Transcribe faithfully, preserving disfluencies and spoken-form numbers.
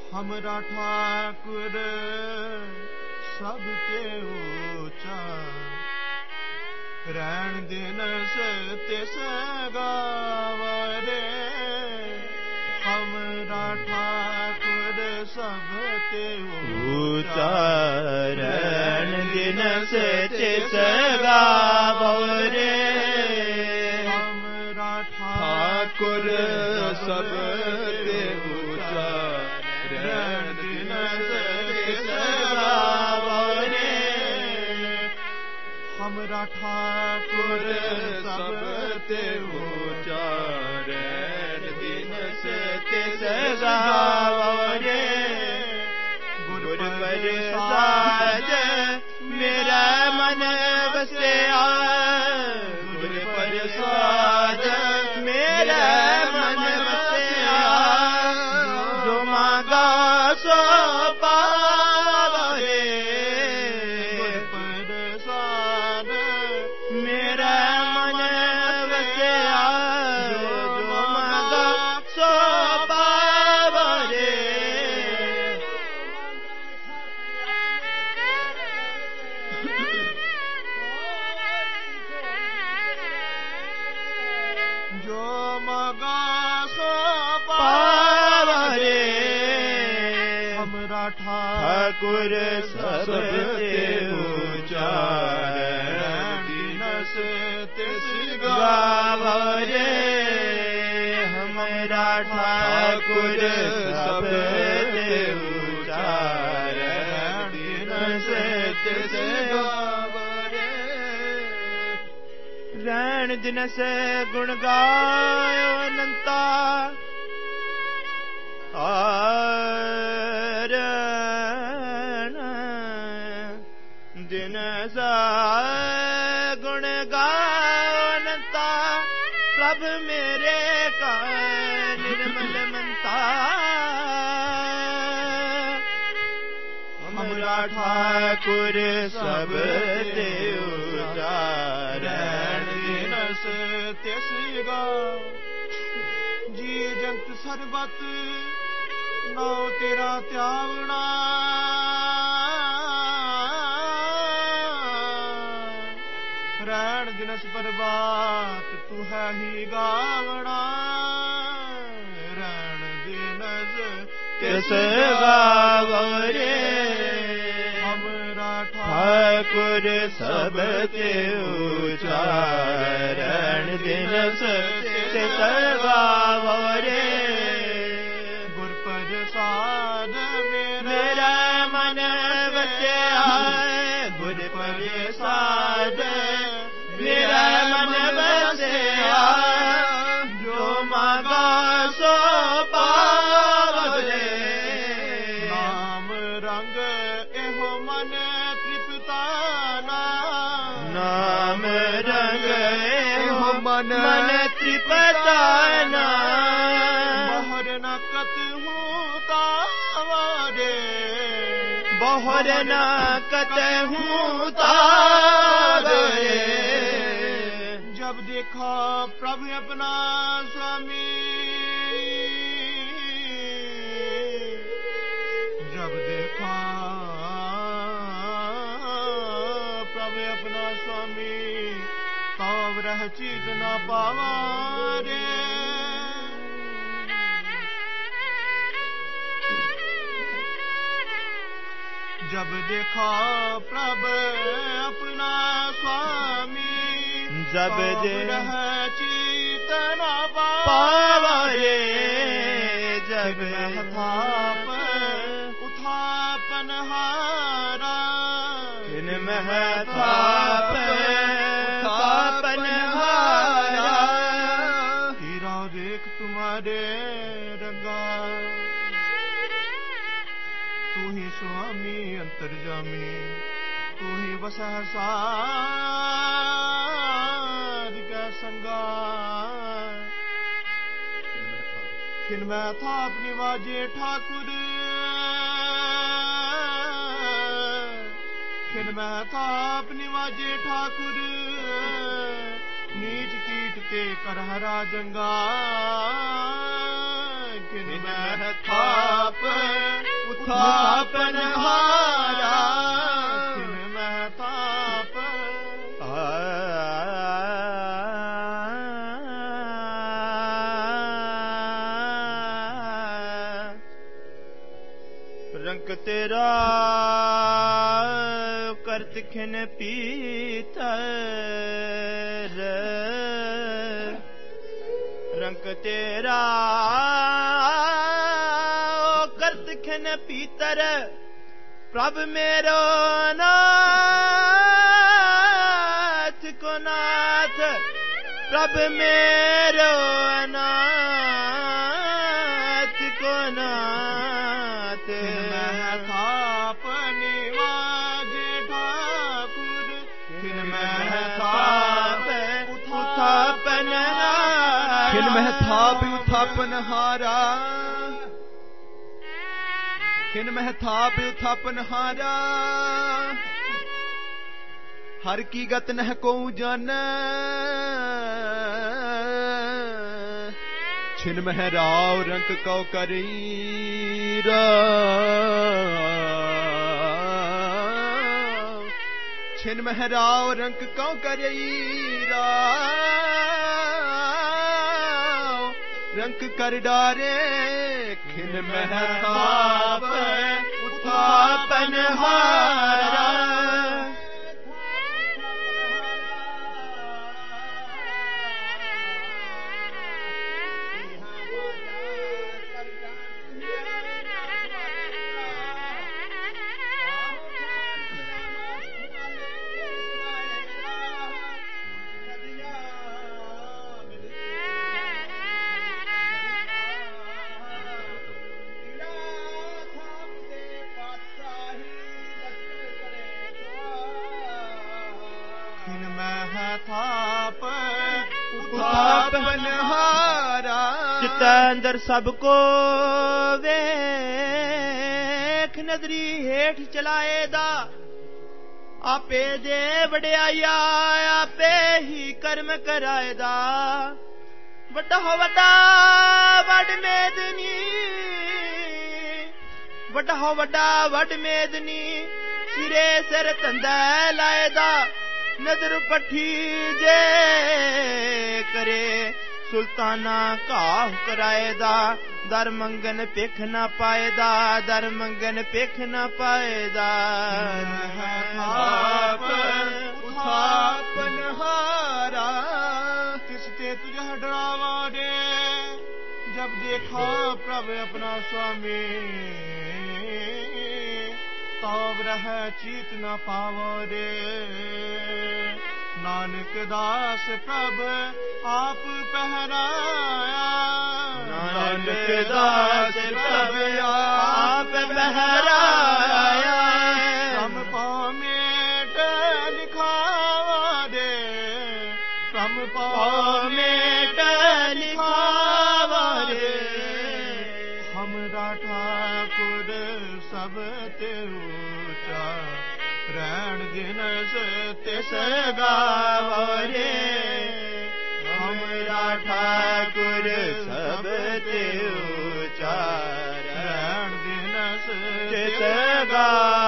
हमरा ठाकुर सबके ऊंचा रैन दिन से तिस गावरे हमरा ठाकुर सबके ऊंचा रैन दिन से तिस गावरे हमरा ठाकुर सबके ऊंचा रैन दिन से तिस गावरे हमरा ठाकुर सबके ऊंचा रैन दिन से तिस गावरे गुर प्रसाद मेरा मन बसिया गुर प्रसाद मेरा मन बसिया जो मांगा सो पावे गुर प्रसाद मेरा मन बसिया जो मांगा सो पावे जो मगा सो पावरे हमरा ठाकुर सबके ऊंचा दिन से तिस गावरे हमरा ठाकुर सबके ऊंचा दिन से तिस गावरे रैन दिन से गुण गायो अनंता रैन दिन से गुण गायो अनंता प्रभ मेरे का निर्मल मनता हमरा ठाकुर सब ऊंचा रैन दिन से तिस गाव जी जगत सर्वत नौ तेरा त्यावना रैन दिनस प्रभात तू है ही गावना रैन दिनस तिस गावरे हमरा ठाकुर सबके ऊंचा रैन दिन से तिस गावरे गुर प्रसाद मेरा मन बसिया गुर प्रसाद मेरा मन बसिया जो मांगा सो पावरे नाम रंग एहो मन तृप्ताना नाम रंग एहो मन मन तृप्ताना बहर न कतहु तावरे बहर न कतहु तावरे जब देखा प्रभु अपना स्वामी जब देखा प्रभु अपना स्वामी तब रह चीत न पावा रे जब देखा प्रभु अपना स्वामी जब रह चीत न पावा रे जब थाप उठापन हारा इन महताप उठापन हारा हीरा देख तुम्हारे रंगा तू ही स्वामी अंतर्जामी तू ही बसा साध का संगा किन मैं था अपनी वाजे ठाकुर खिन मैं था अपनी वाजे ठाकुर नीच कीट ते करहरा जंगा किन मैं था उथापन हारा खिन महताप रंग तेरा करत खिन पीतर रंग तेरा करत खिन पीतर प्रभ मेरो नाथ को नाथ प्रभ मेरो नाथ को नाथ महताप निवाजे ठाकुर खिन महताप उथापन खिन महताप उथापन हारा खिन महताप उथापन हारा हर की गत नह को जान छिन महराव रंक कौ करीरा छिन महराव रंक कौ करीरा रंक कर डारे खिन महताप उथापन हारा महताप उथापन हारा चित अंदर सबको वेख नजरी हेठ चलाएदा आपे दे वड्याया आपे ही कर्म कराएदा वड्डा हो वड्डा वड मेदनी वड्डा हो वड्डा वड मेदनी सिरे सिर तंदा लाएदा नजर पठी जे करे सुल्ताना काह कराएदा दर मंगन पेख न पाएदा दर मंगन पेख न पाएदा उथापन हारा किसते तुझे डरावा दे जब देखा प्रभु अपना स्वामी तब रह चीत न पावो रे नानक दास प्रभ आप पहराया नानक दास प्रभ आप पहराया हम पाँव में लिखावा दे हम पाँव में लिखावा दे हमरा ठाकुर सब ते ऊंचा रैण गिनस तिस गावो रे हमरा ठाकुर सब ते ऊंचा रैण गिनस तिस गावो